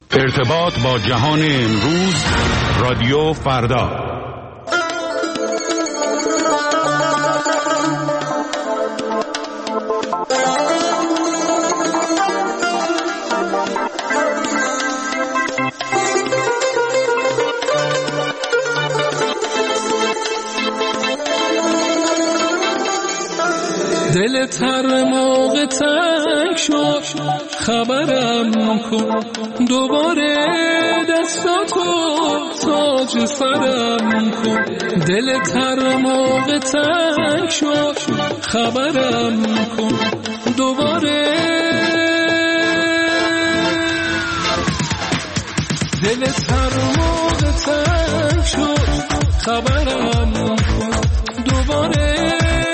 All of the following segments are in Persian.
ارتباط با جهان امروز، رادیو فردا. دلت هر موقع تنگ شد خبرم کن، دوباره دستاتو تاج سرم کن. دلت هر موقع تنگ شد خبرم کن، دوباره دلت هر موقع تنگ شد خبرم کن، دوباره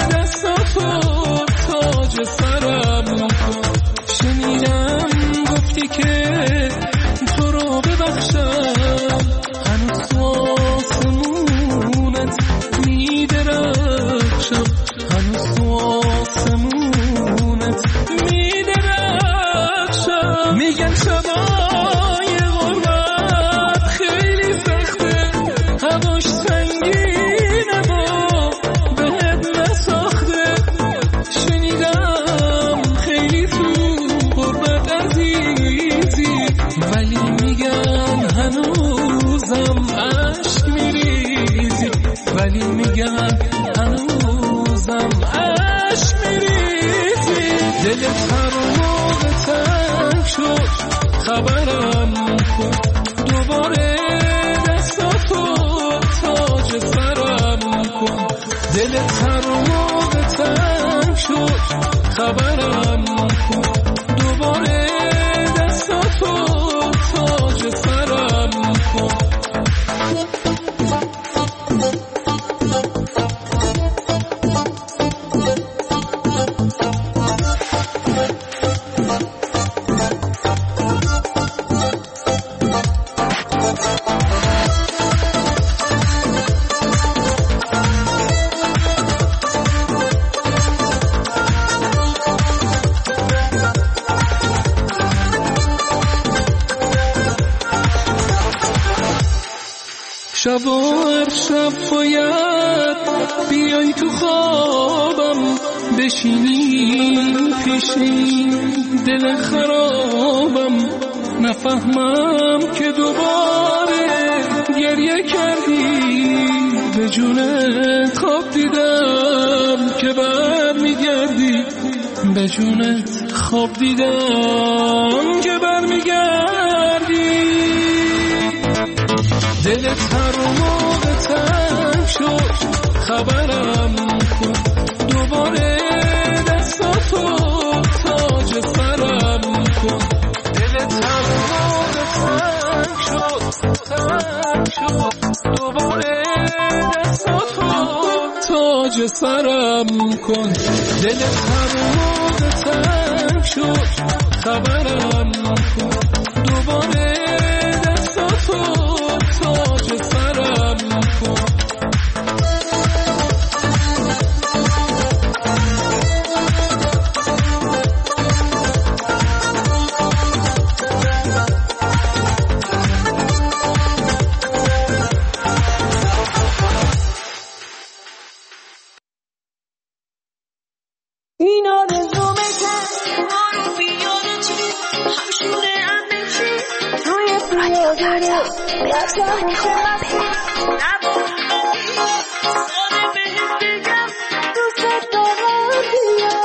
تاج سرم کن. شنیدم گفتی که تو رو ببخشم، هنوز تو آسمونت میدرخشم، هنوز تو آسمونت میدرخشم. میگن شبای غربت خیلی سخته، هواش سنگینه با بهت نساخته. ولی میگم هنوزم عشق میریزی، ولی میگم هنوزم عشق میریزی. دلت هر موقع تنگ شد خبرم کن، دوباره دستاتو تاج سرم کن. دلت هر موقع تنگ شد خبرم کن، دوباره دستاتو تاج سرم کن. شب و هر شب باید بیای تو خوابم، بشینی پیشی دل خرابم. نفهمم که دوباره گریه کردی، به جونت خواب دیدم که بر میگردی، به جونت خواب دیدم که بر میگردی. دلت هر موقع تنگ شد خبرم کن، دوباره دستاتو تاج سرم کن. دلت هر موقع تنگ شد دوباره دستاتو تاج سرم کن. دلت هر موقع تنگ شد خبرم کن، دوباره دستاتو تاج سرم کن. این آرزومه که ما رو بیاره چی همشونه همه چی روی پیاده بیاسته میشه نبا ساده بهت بگم دوست دارم بیا.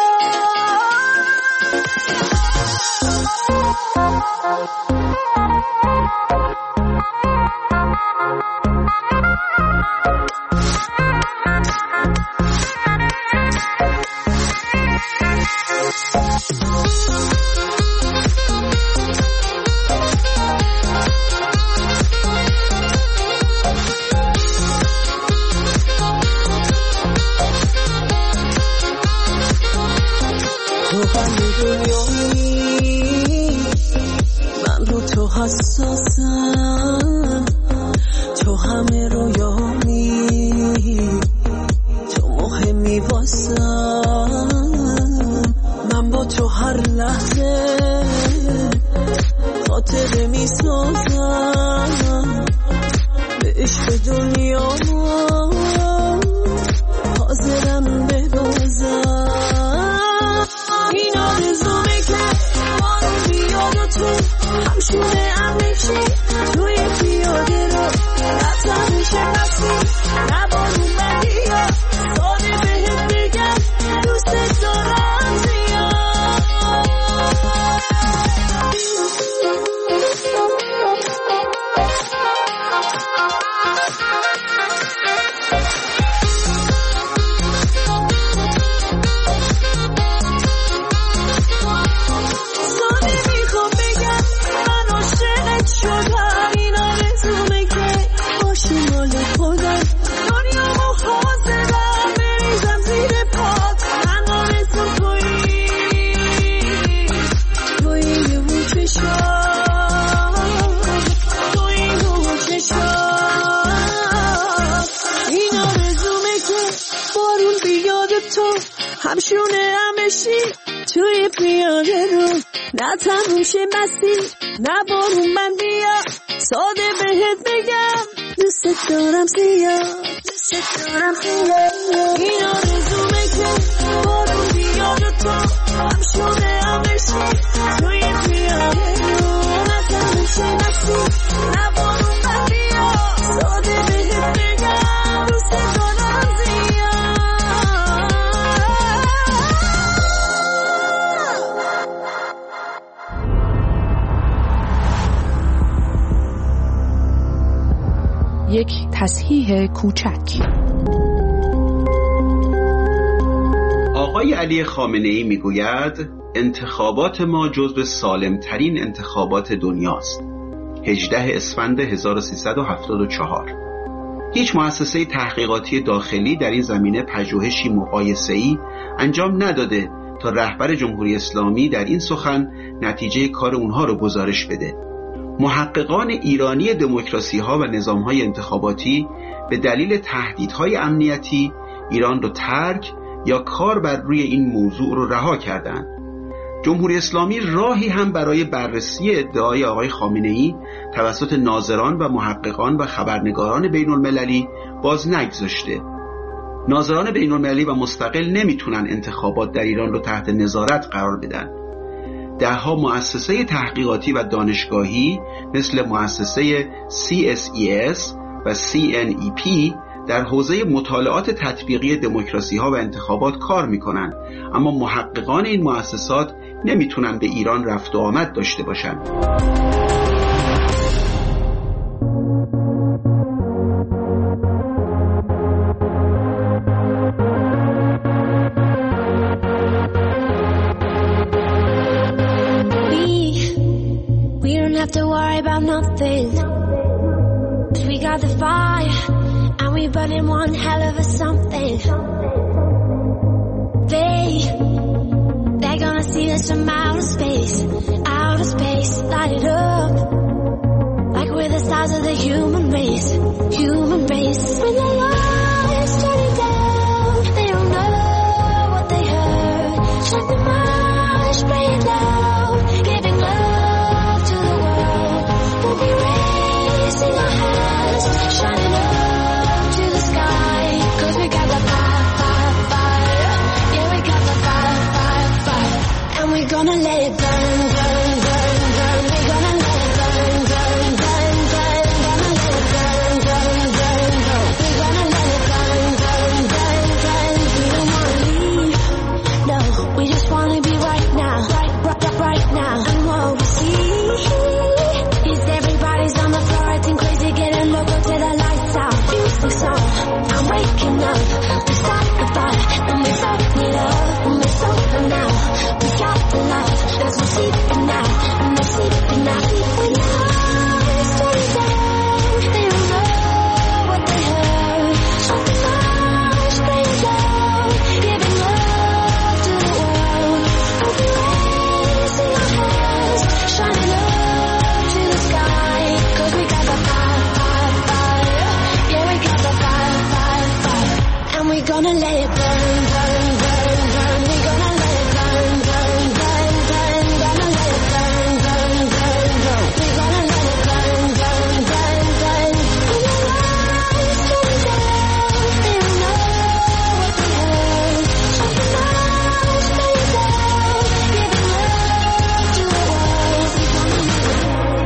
من رو تو حساسم، تو همه رویانی، تو مهمی واسم. من با تو هر لحظه خاطره میسازم. همشونه همه چی توی پیاده رو رفتم میشه مسیر نبارون بدیا ساده بهت بگم دوست دارم زیاد همشونه همشی توی پیاده رو نه تموم شه مسیر نه بارون من بیا ساده بهت بگم دوست دارم زیاد این آرزومه که بارون بیاد و تو همشونه همشی توی پیاده رو نه تموم شه مسیر نه بارون من بیا ساده بهت بگم دوست دارم زیاد یک تصحیح کوچک. آقای علی خامنه‌ای میگوید انتخابات ما جزو سالمترین انتخابات دنیاست. 18 اسفند 1374. هیچ مؤسسه تحقیقاتی داخلی در این زمینه پژوهشی مقایسه‌ای انجام نداده تا رهبر جمهوری اسلامی در این سخن نتیجه کار اونها رو گزارش بده. محققان ایرانی دموکراسی‌ها و نظام‌های انتخاباتی به دلیل تهدیدهای امنیتی ایران رو ترک یا کار بر روی این موضوع رو رها کردند. جمهوری اسلامی راهی هم برای بررسی ادعای آقای خامنه‌ای توسط ناظران و محققان و خبرنگاران بین‌المللی باز نگذاشته. ناظران بین‌المللی و مستقل نمیتونن انتخابات در ایران رو تحت نظارت قرار بدن. ده‌ها مؤسسه تحقیقاتی و دانشگاهی مثل مؤسسه CSES و CNEP در حوزه مطالعات تطبیقی دموکراسی‌ها و انتخابات کار می‌کنند، اما محققان این مؤسسات نمیتونن به ایران رفت و آمد داشته باشند. Have to worry about nothing, 'cause we got the fire and we burning one hell of a something. They're gonna see us from outer space, light it up like we're the stars of the human race. When the lights turning down, they don't know what they heard. Shut the marsh, play it loud, giving love to the world. We'll be raising our hands, shining up to the sky, 'cause we got the fire. Yeah, we got the fire. And we're gonna let it burn. We're gonna let it burn. Gonna let it burn. We're gonna let it burn. We don't wanna leave. No, we just wanna be right now. Right now. And what we see is everybody's on the floor acting crazy, getting local till the lights out. Music's on, I'm waking up. We start the fire and we soak it up. And we're sober now. We got the love. There's no sleeping now. And no sleeping now. When the lights turn down, they don't know what they heard. Shut the flash, play it loud, giving love to the world. We'll be raising our hands, shining up to the sky, 'cause we got the fire. Yeah, we got the fire. And we're gonna let it burn. We're gonna let it burn. Gonna let it burn. We're gonna let it burn. When the lights turn down, they don't know what they heard. Shut the flash, play it loud, giving love to the world.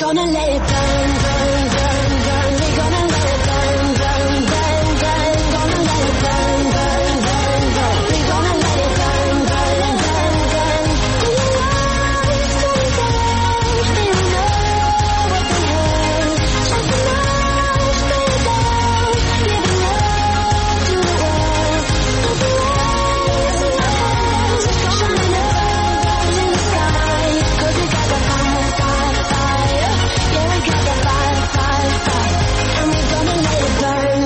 gonna let it burn, burn, burn, burn. We gonna let it burn, burn, burn, burn. Gonna let it burn, burn, burn, burn. We gonna let it burn, burn, burn, burn. Do you love it so bad? Do you know what the hell? Just enough, stay down. Give love to the world. Cause the lights in our hands shining up in the sky. Cause we got the fire, fire, fire. Yeah, we got the fire, fire, fire. And we gonna let it burn.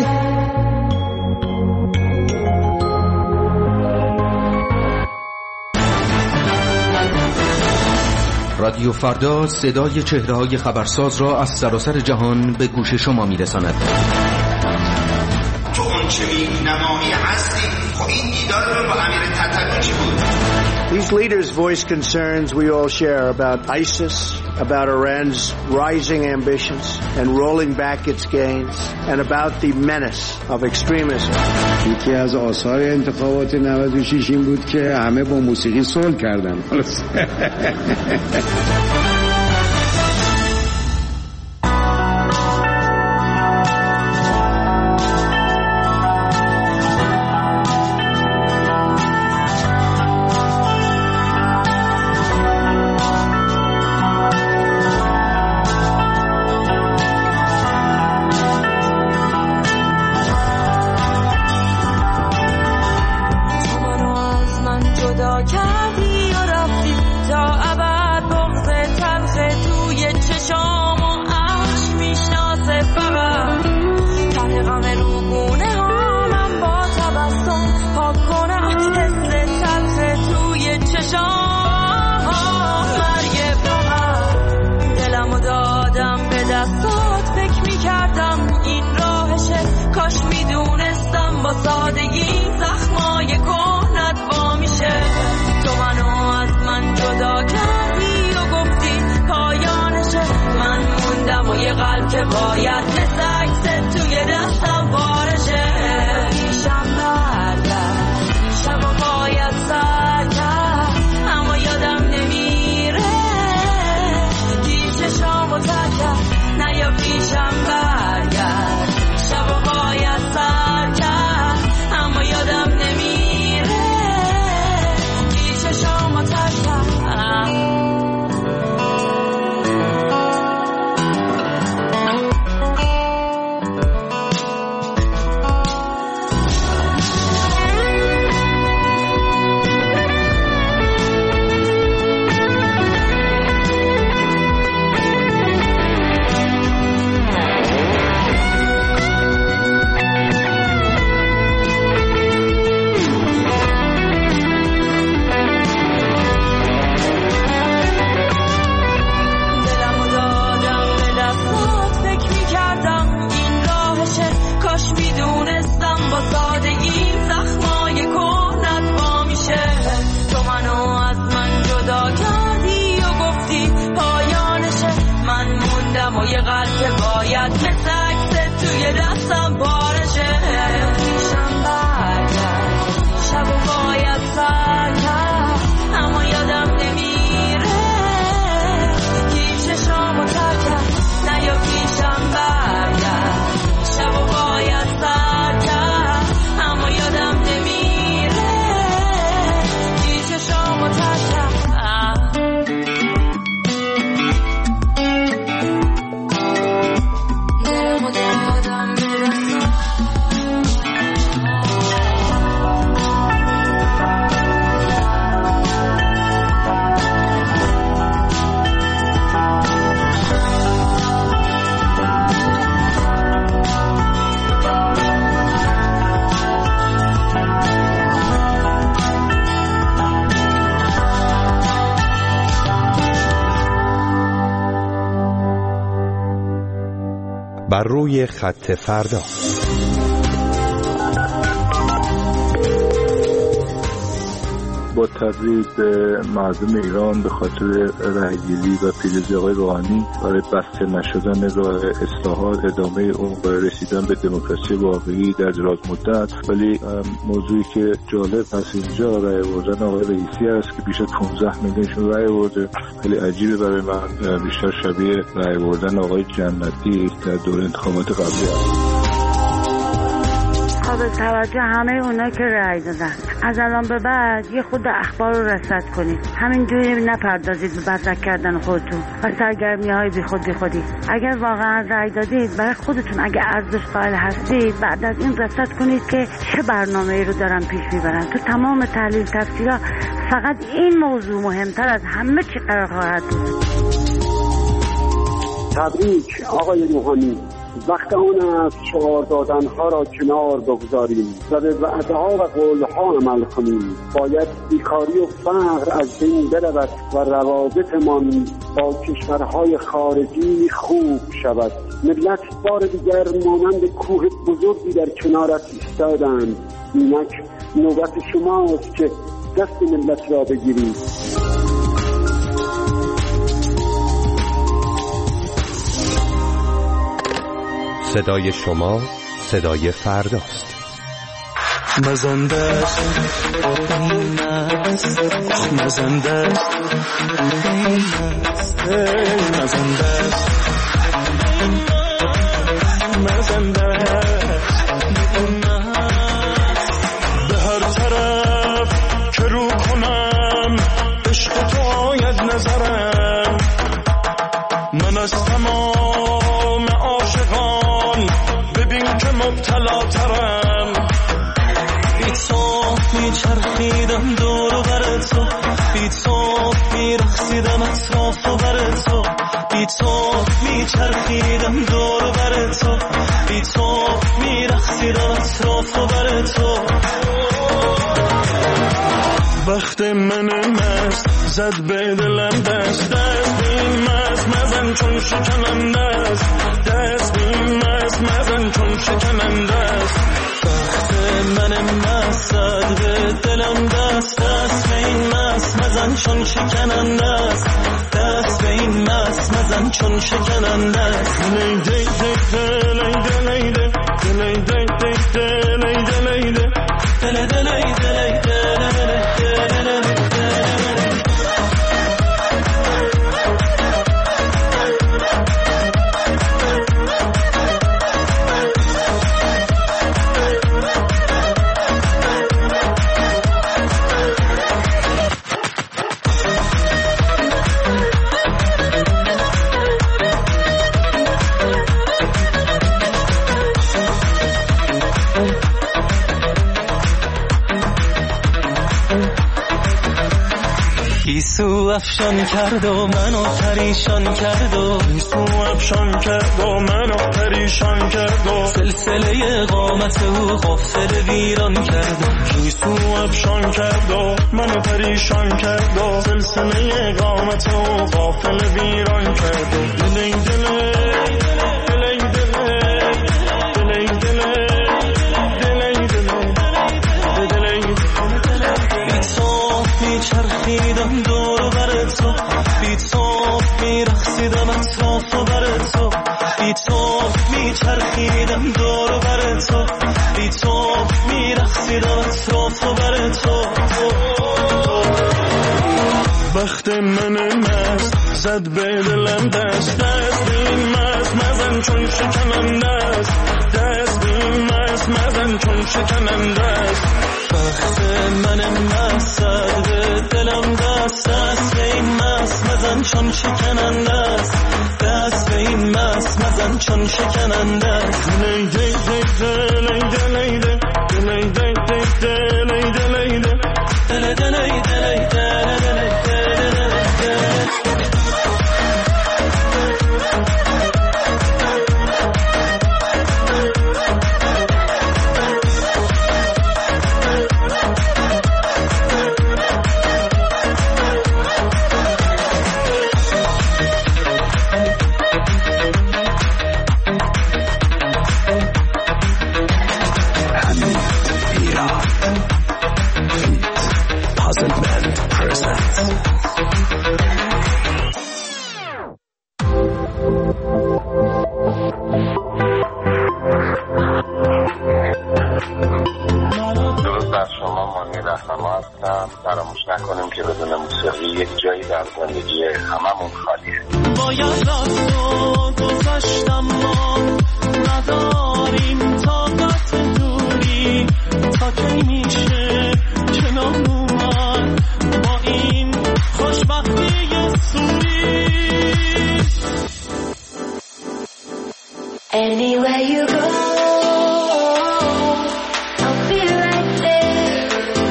رادیو فردا صدای چهره‌های خبرساز را از سراسر جهان به گوش شما می‌رساند. تو اون چه نمایی هستی؟ خب این دیدار رو با امیر تتلو چی بود؟ These leaders voice concerns we all share about ISIS, about Iran's rising ambitions and rolling back its gains, and about the menace of extremism. یکی از آثار انتخابات 96 این بود که همه با موسیقی صلح کردن. بر روی خط فردا. با تبریک به مردم ایران به خاطر رأی‌گیری و پیروزی آقای روحانی برای بسته نشدن راه اصلاحات، ادامه اون برای رسیدن به دموکراسی واقعی در دراز مدت. ولی موضوعی که جالب هست اینجا رأی آوردن آقای رئیسی است که بیش از 15 میلیونشون رأی آورده. خیلی عجیبه برای من، بیشتر شبیه رأی آوردن آقای جنتی در دوره انتخابات قبلی است. به توجه همه اونا که رأی دادن، از الان به بعد یه خود اخبار رو رصد کنید، همینجوری نپردازید به بدرک کردن خودتون و سرگرمی های بی خودی. اگر واقعا رأی دادید برای خودتون، اگر ارزش قائل هستید، بعد از این رصد کنید که چه برنامه‌ای رو دارن پیش میبرن. تو تمام تحلیل تفسیرها فقط این موضوع مهمتر از همه چی قرار خواهد بود. تبریک آقای روحانی، وقت آن است شعار دادنها را کنار بگذاریم و به وعده‌ها و قولها عمل کنیم. باید بیکاری و فقر از بین برود و روابطمان با کشورهای خارجی خوب شود. ملت بار دیگر مانند کوه بزرگی در کنارت ایستادند. اینک نوبت شماست که دست ملت را بگیرید. صدای شما صدای فرداست. مزندست مزندست مزندست به هر طرف که رو کنم عشق تو آید نظرم. من از تمام عاشقان ببین که مبتلا ترم. بی تو میچرخیدم دور و بر تو، بی تو میرخصیدم اطراف و بر تو، بی تو میچرخیدم دور و بر تو، بی تو میرخصیدم اطراف و بر تو. وقت من مست زد به دلم دست این مست مزن چون شکننده است، دست این مست مزن چون شکننده است. وقت من مست زد به دلم دست این مست مزن چون شکننده است، دست به این مست مزن چون شکننده است. گیسو افشان کرد و منو پریشان کرد و گیسو افشان کرد و منو پریشان کرد و سلسله قامت او غافل ویران کرد و گیسو افشان کرد و منو پریشان کرد و سلسله قامت او غافل ویران کرد و دلی دلی چرخیدم دور و بر تو، بی تو میرخصیدم اطراف و بر تو، بی تو میچرخیدم دور و بر تو، بی تو میرخصیدم اطراف و بر تو. وقت من مست زد به دلم دست این مست مزن چون شکننده است، دست این مست مزن چون شکننده است. وقت من مست زد به دلم دست به این مست مزن چون شکننده است، دست به این مست مزن چون شکننده است. فراموش نکنیم که بدون موسیقی یک جایی در زندگی هممون خالیه. باید رفت و گذشتم ما نداریم طاقت دوری تا کی میشه کنار اومد با این خوشبختی سوری. Anywhere you go, I'll be right there.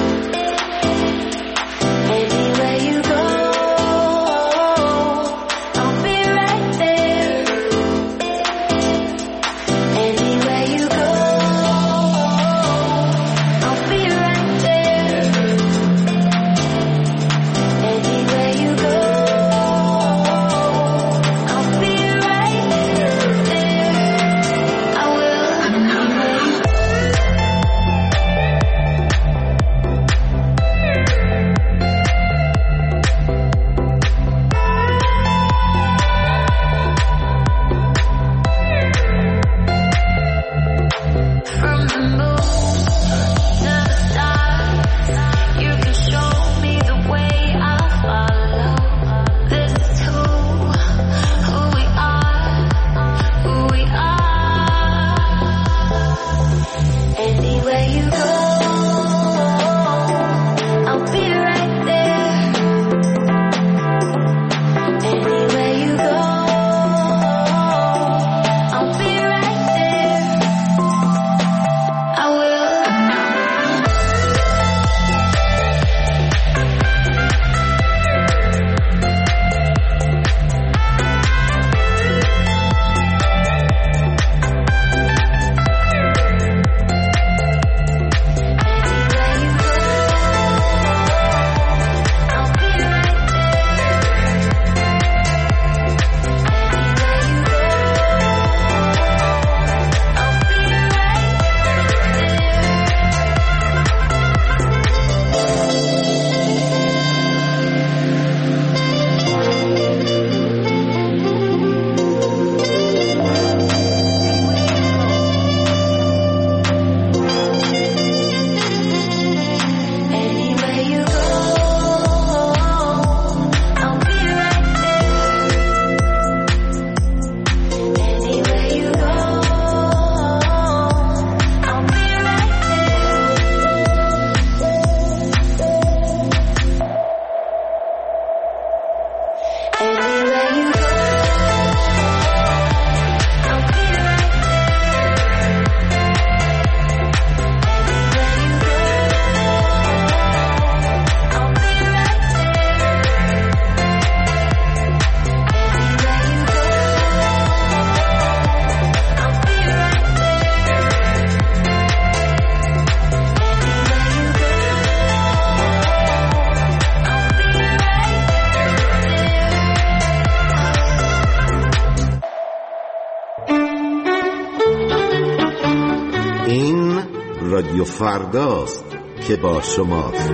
Anywhere you go, I'll be right there. Anywhere you go, I'll be right there. Anywhere you go, I'll be right there. I will. From the moon to the stars, you can show me the way. I'll follow. This is who we are, who we are. Anywhere you go, I'll be right there. Anywhere you go, I'll be right there. I will. Anywhere you go, I'll be right there. Anywhere you go, I'll be right there. Anywhere you go, I'll be right این رادیو فرداست که با شماست.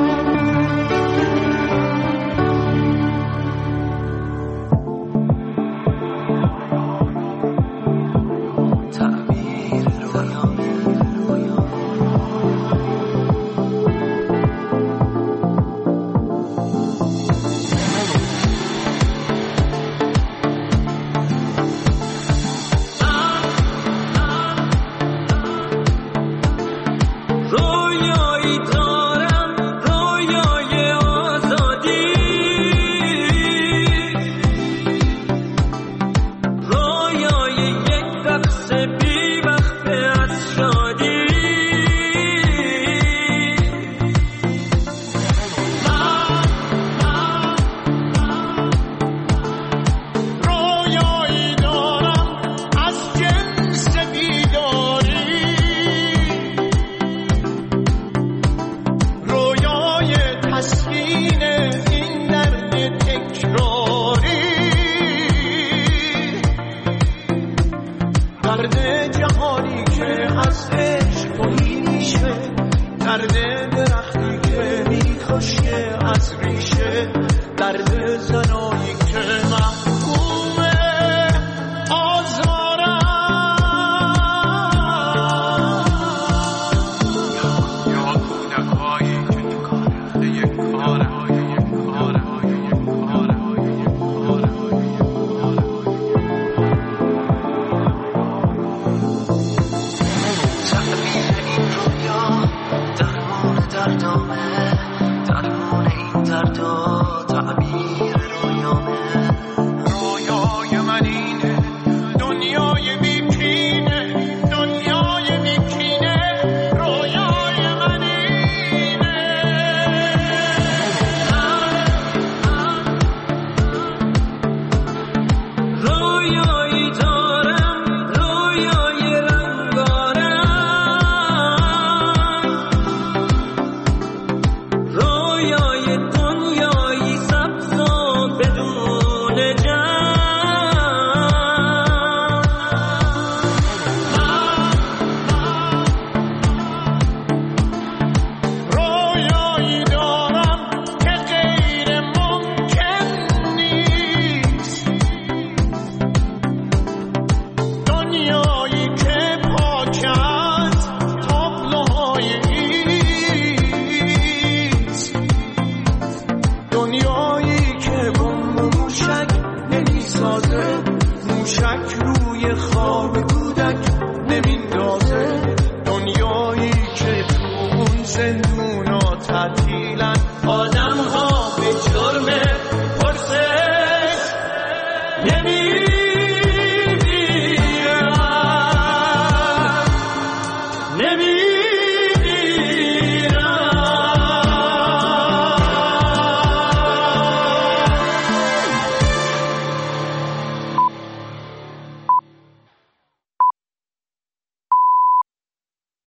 رویایی دارم، رویای آزادی، رویای یک رقص بی وقفه از شادی. رویایی دارم از جنس بیداری، رویای تسکین این درد تکراری، درد جهانی که از عشق توهی میشه، درد درختی که میخشکه از ریشه، درد زنایی که محکوم آزارن. یا کودکایی که تو کار ببین